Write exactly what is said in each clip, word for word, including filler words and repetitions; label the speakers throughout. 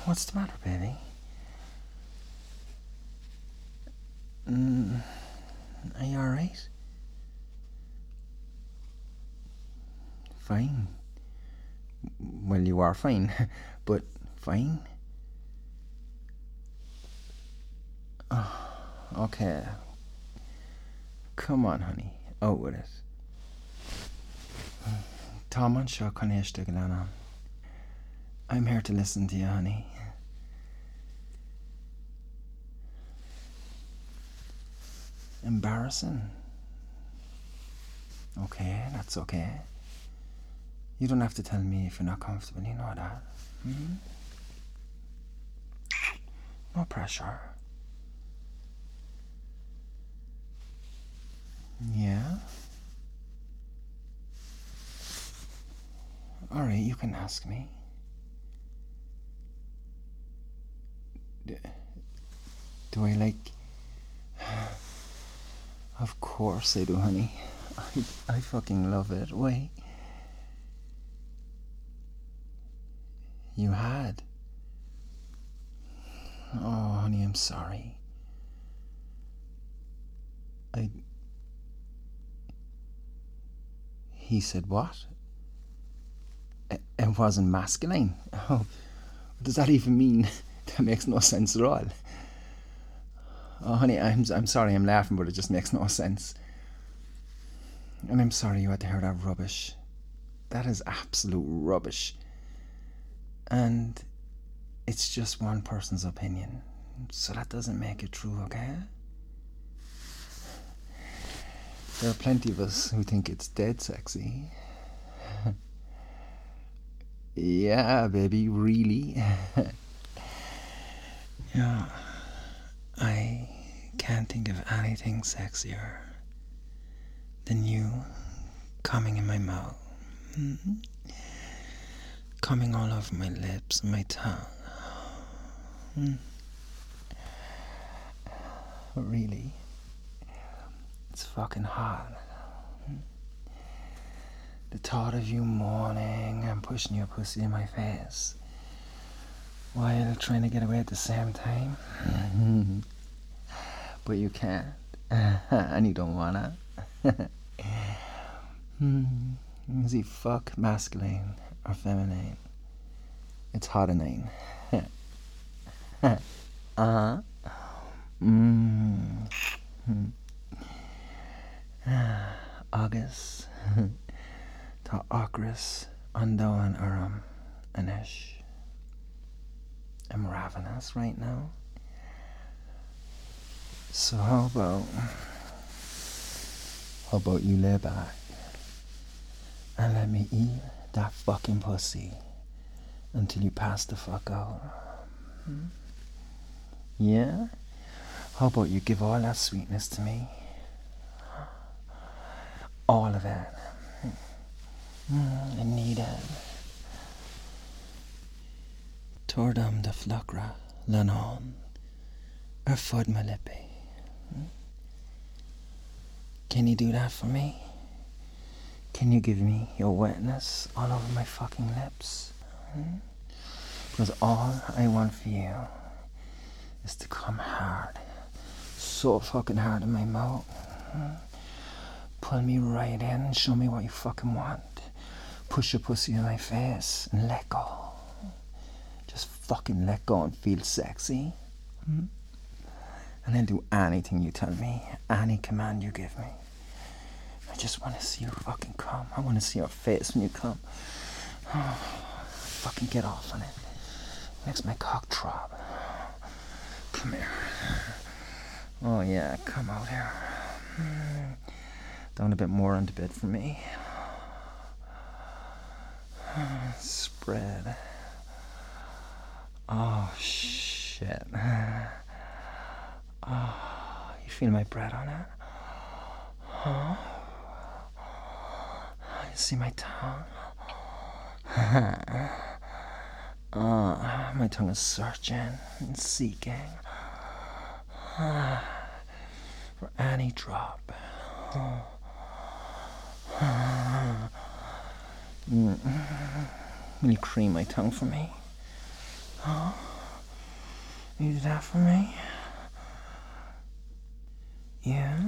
Speaker 1: What's the matter, baby? Mm, are you alright? Fine. Well, you are fine, but fine? Oh, okay. Come on, honey. Out with it. Tom on seo conéiste go leanán. I'm here to listen to you, honey. Embarrassing? Okay, that's okay. You don't have to tell me if you're not comfortable, you know that. Mm-hmm. No pressure. Yeah? Alright, you can ask me. Do I like... Of course I do, honey. I, I fucking love it. Wait. You had? Oh, honey, I'm sorry. I... He said what? It, it wasn't masculine? Oh, what does that even mean? That makes no sense at all. Oh, honey, I'm, I'm sorry I'm laughing, but it just makes no sense. And I'm sorry you had to hear that rubbish. That is absolute rubbish. And it's just one person's opinion. So that doesn't make it true, okay? There are plenty of us who think it's dead sexy. Yeah, baby, really? Yeah, I can't think of anything sexier than you coming in my mouth. Mm-hmm. Coming all over my lips and my tongue. Mm. Really? It's fucking hot. The thought of you moaning and pushing your pussy in my face while trying to get away at the same time. But you can't. And you don't wanna. Is he fuck masculine or feminine? It's hot and nine. Uh-huh. Mm. Agus Tá ocras andáin aram inis. I'm ravenous right now. So how about how about you lay back and let me eat that fucking pussy until you pass the fuck out? Hmm? Yeah? How about you give all that sweetness to me? All of it. Mm, I need it. Tordam de flakra lanon er fod my lippy. Can you do that for me? Can you give me your wetness all over my fucking lips? Hmm? Because all I want for you is to come hard. So fucking hard in my mouth. Hmm? Pull me right in and show me what you fucking want. Push your pussy in my face and let go. Just fucking let go and feel sexy. Hmm? And I'll do anything you tell me, any command you give me. I just want to see you fucking come. I want to see your face when you come. Oh, fucking get off on it. Makes my cock throb. Come here. Oh yeah, come out here. Hmm. Down a bit more on the bed for me. Spread. Oh shit. Oh, you feel my breath on it? Huh? You see my tongue? Oh, my tongue is searching and seeking for any drop. Mm. Will you cream my tongue for me? Huh? You do that for me? Yeah?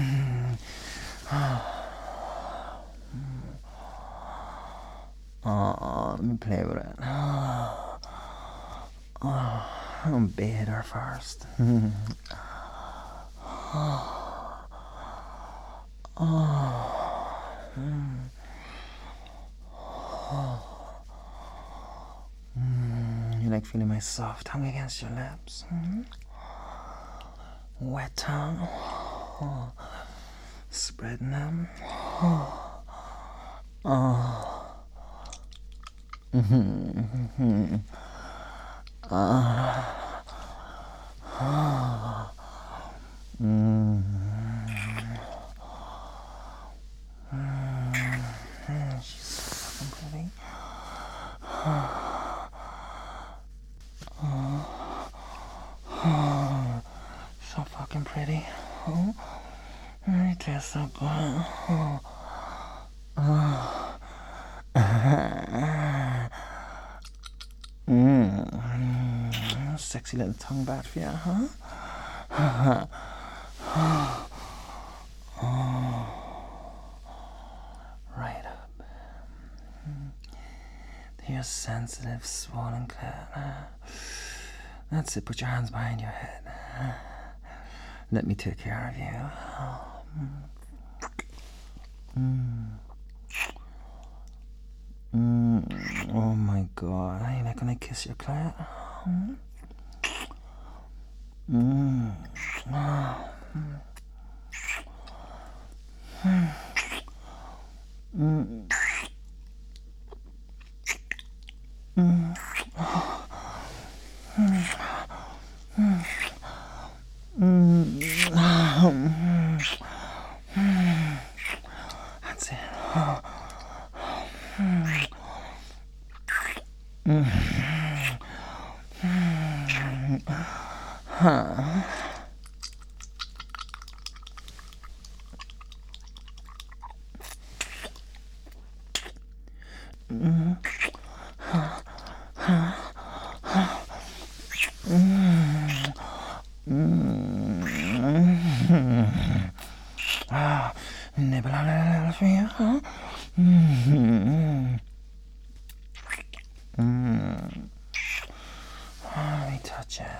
Speaker 1: Oh, let me play with it. Oh, I'm better first. You like feeling my soft tongue against your lips? Hmm? Wet tongue. Oh. Spreading them. Oh. Oh. Mm-hmm. Mm-hmm. Uh. Oh. Mm. Mm. She's so fucking pretty. Oh. Oh. So fucking pretty. Oh. It tastes so good. Oh. Oh. Mm. Sexy little tongue bat for you, huh? Oh. Right up. To your sensitive, swollen clit. That's it. Put your hands behind your head. Let me take care of you. Mm. Mm. Oh my God. Are you not gonna kiss your clit? Mm. Mm. Oh. Mm. Mm. Mm. Oh. Mm. Mm. Mm. Mm. That's it. Oh. Mm. Mm. Mm. Huh. Mm. Ah, nibble on a little for you, huh? Mm-hmm. Mm. Oh, let me touch it.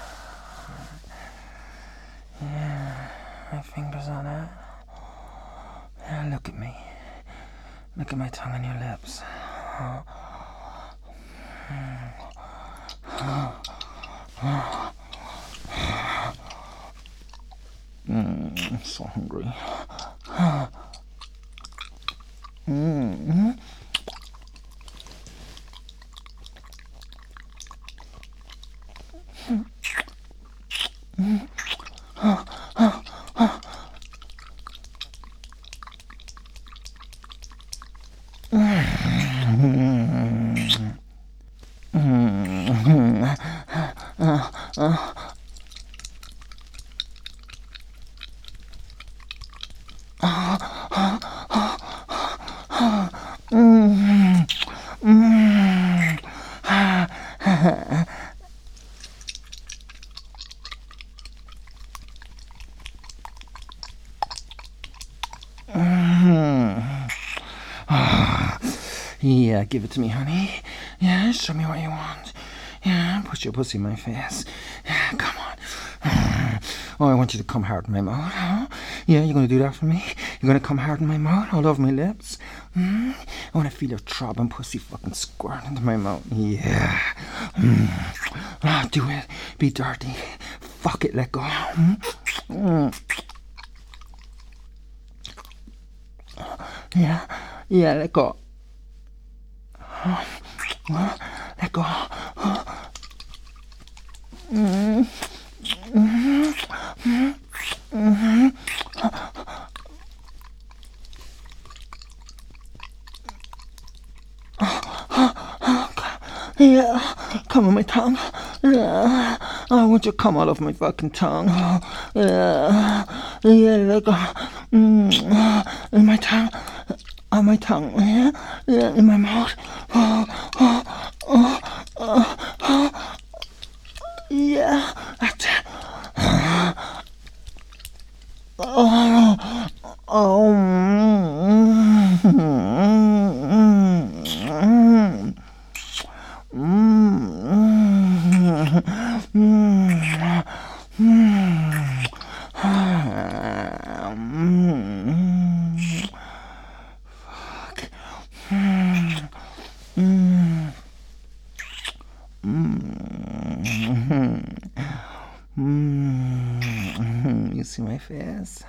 Speaker 1: Yeah, my fingers on it. Yeah, look at me. Look at my tongue on your lips. Oh. Mm, I'm so hungry. Mm-hmm. Yeah, give it to me, honey. Yeah, show me what you want. Yeah, put your pussy in my face. Yeah, come on. Oh, I want you to come hard in my mouth. Huh? Yeah, you're gonna do that for me? You're gonna come hard in my mouth, all over my lips? Mm? I wanna feel your throbbing pussy fucking squirt into my mouth. Yeah. Mm. Oh, do it. Be dirty. Fuck it, let go. Mm? Mm. Yeah, yeah, let go. Let go. Mm. Mm. Mm. Yeah, come on my tongue. Yeah, I want you to come all over my fucking tongue. Yeah, yeah, let go. Mm. In my tongue. On my tongue. Yeah, yeah, in my mouth. Oh, oh, oh, oh, oh. Yeah. face.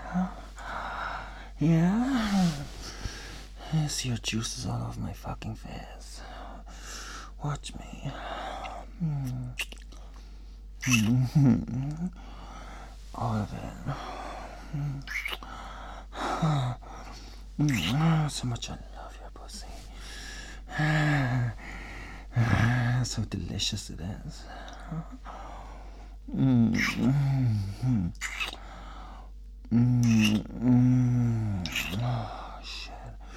Speaker 1: Yeah? I see your juices all over my fucking face. Watch me. Mm-hmm. All of it. Mm-hmm. So much I love your pussy. So delicious it is. Mm-hmm. Mm-hmm. Oh, shit.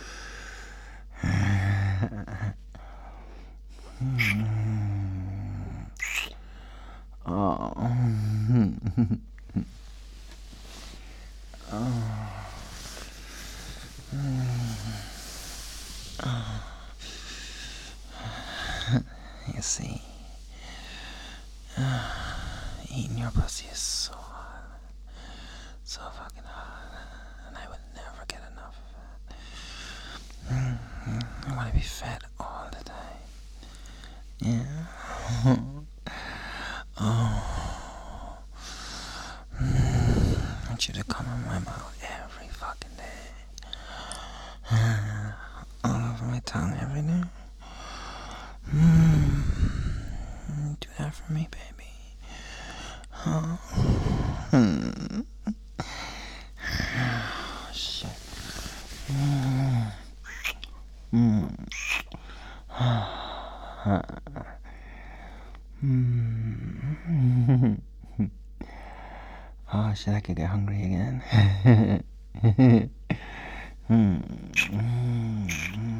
Speaker 1: Oh. You see, eating your pussy is so hot, so fucking hot, and I would never get enough of it. I want to be fed all the time. Yeah. Oh. I want you to come in my mouth every fucking day. All over my tongue every day. Mm. Do that for me, baby. Huh? Mm. Oh, shit. Mm. Mm. Mm. Oh shit, I could get hungry again. Mm. Mm.